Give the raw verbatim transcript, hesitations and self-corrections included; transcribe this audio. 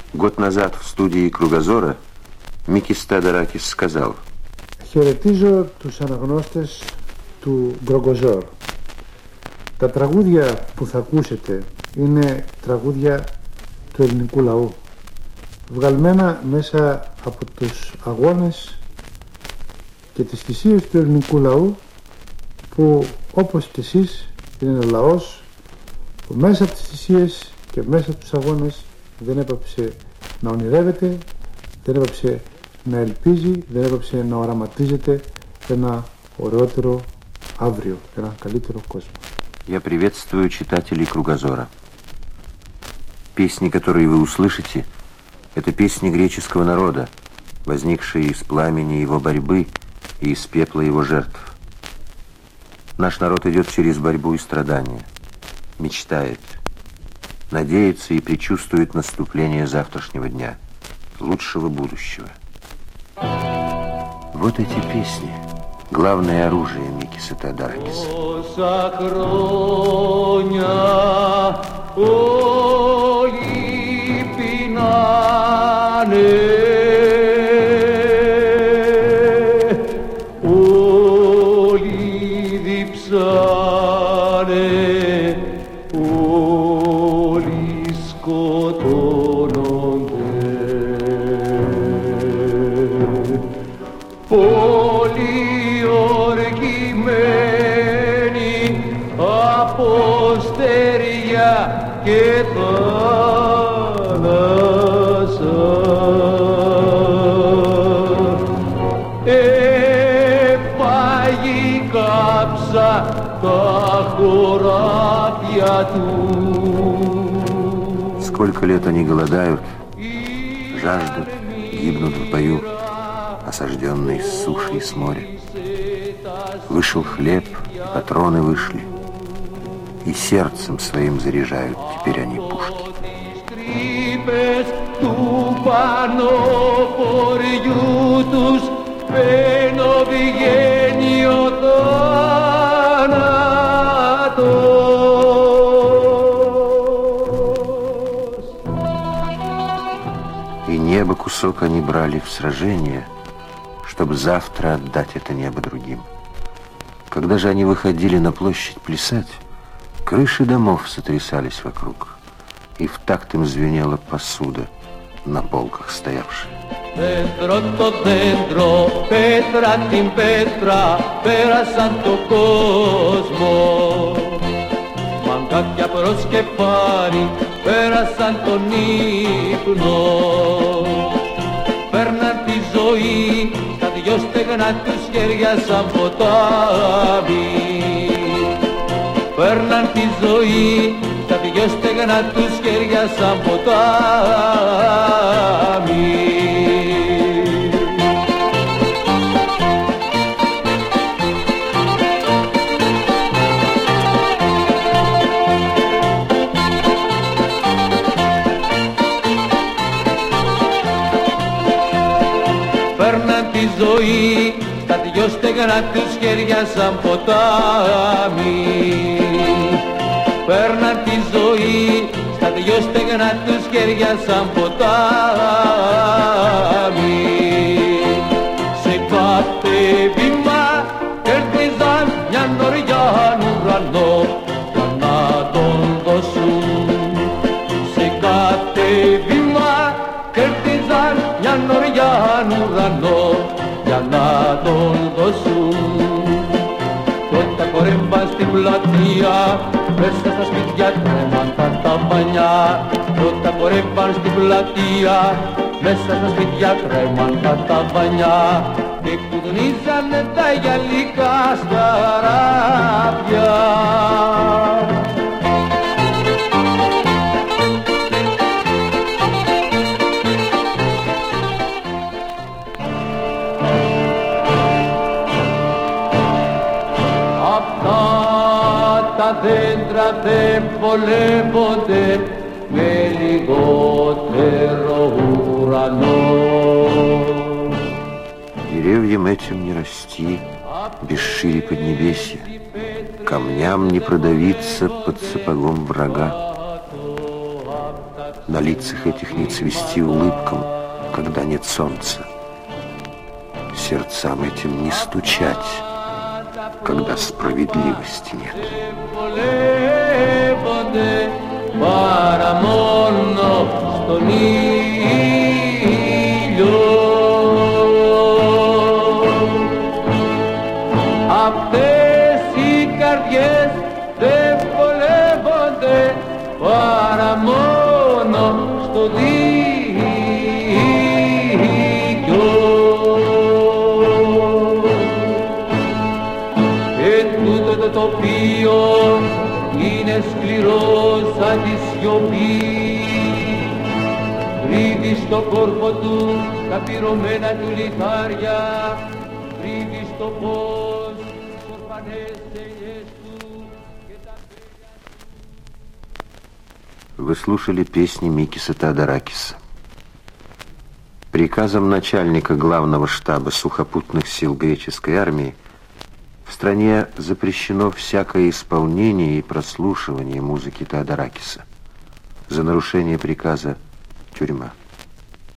Год назад в στудии Кругозора Μίκης Θεοδωράκης сказал: Χαιρετίζω τους αναγνώστες του Γκρογκοζόρ. Τα τραγούδια που θα ακούσετε είναι τραγούδια του ελληνικού λαού, βγαλμένα μέσα από τους αγώνες και τις θυσίες του ελληνικού λαού, που όπως και εσείς είναι ένα λαός που μέσα από τις θυσίες και μέσα από τους αγώνες δεν έπαψε να ονειρεύεται, δεν έπαψε να ελπίζει, δεν έπαψε να οραματίζεται ένα ωραιότερο αύριο, ένα καλύτερο κόσμο. Я приветствую читателей Кругозора. Песни, которые вы услышите, это песни греческого народа, возникшие из пламени его борьбы и из пепла его жертв. Наш народ идет через борьбу и страдания, мечтает, надеется и предчувствует наступление завтрашнего дня, лучшего будущего. Вот эти песни — главное оружие Μίκης Θεοδωράκης. Όσα χρόνια όλοι πεινάνε, όλοι διψάνε, όλοι σκοτώνονται. Πολύ οργημένοι από στεριά και θάλασσα, έφαγη κάψα τα χωράφια του. Сколько лет они голодают, жаждут, гибнут в бою, осажденные с суши и с моря. Вышел хлеб, и патроны вышли, и сердцем своим заряжают теперь они пушки. И небо кусок они брали в сражение, чтобы завтра отдать это небо другим. Когда же они выходили на площадь плясать, крыши домов сотрясались вокруг, и в такт им звенела посуда на полках стоявшая. Δέντρο το δέντρο, πέτρα την πέτρα, πέρασαν το κόσμο. Μαγκάκια προς κεφάλι, πέρασαν τον ύπνο. Παίρναν τη ζωή στα δυο στεγνά τους χέρια σαν ποτάμι. Παίρναν τη ζωή στα δυο στεγνά τους χέρια σαν ποτάμι. Ζωή στα δυο στεγνά τους χέρια σαν ποτάμι. Παίρναν τη ζωή στα δυο στεγνά τους χέρια σαν ποτάμι. Σε κάθε βήμα κέρδιζαν μια νωριά ουρανό για να τον δώσουν. Σε κάθε βήμα κέρδιζαν μια νωριά ουρανό για να τον δώσουν. Τότε κορέμπαν στην πλατεία, μέσα στα σπίτια τρέμαν τα ταμπανιά. Τότε κορέμπαν στην πλατεία, μέσα στα σπίτια τρέμαν τα ταμπανιά. Και κουδουνίζανε τα γυαλικά στα ράπια. Τα δέντρα δεν βολεύονται με λιγότερο ουρανό. Деревьям этим не расти, без шире поднебесья, камням не продавиться под сапогом врага. на лицах этих не цвести улыбкам, когда нет солнца. Сердцам этим не стучать, когда справедливости нет. Αυτές οι καρδιές δεν βολεύονται παρά μόνο στο δίκιο. Και τούτο το τοπίο είναι σκληρό σαν τη σιωπή. Κρύβει στο κόρπο του τα πυρωμένα του λιθάρια. Κρύβει στο φως τις ορφανές ελιές του και τα πέλια. Вы слушали песни Микиса Теодоракиса. Приказом начальника главного штаба сухопутных сил греческой армии в стране запрещено всякое исполнение и прослушивание музыки Теодоракиса. За нарушение приказа — тюрьма.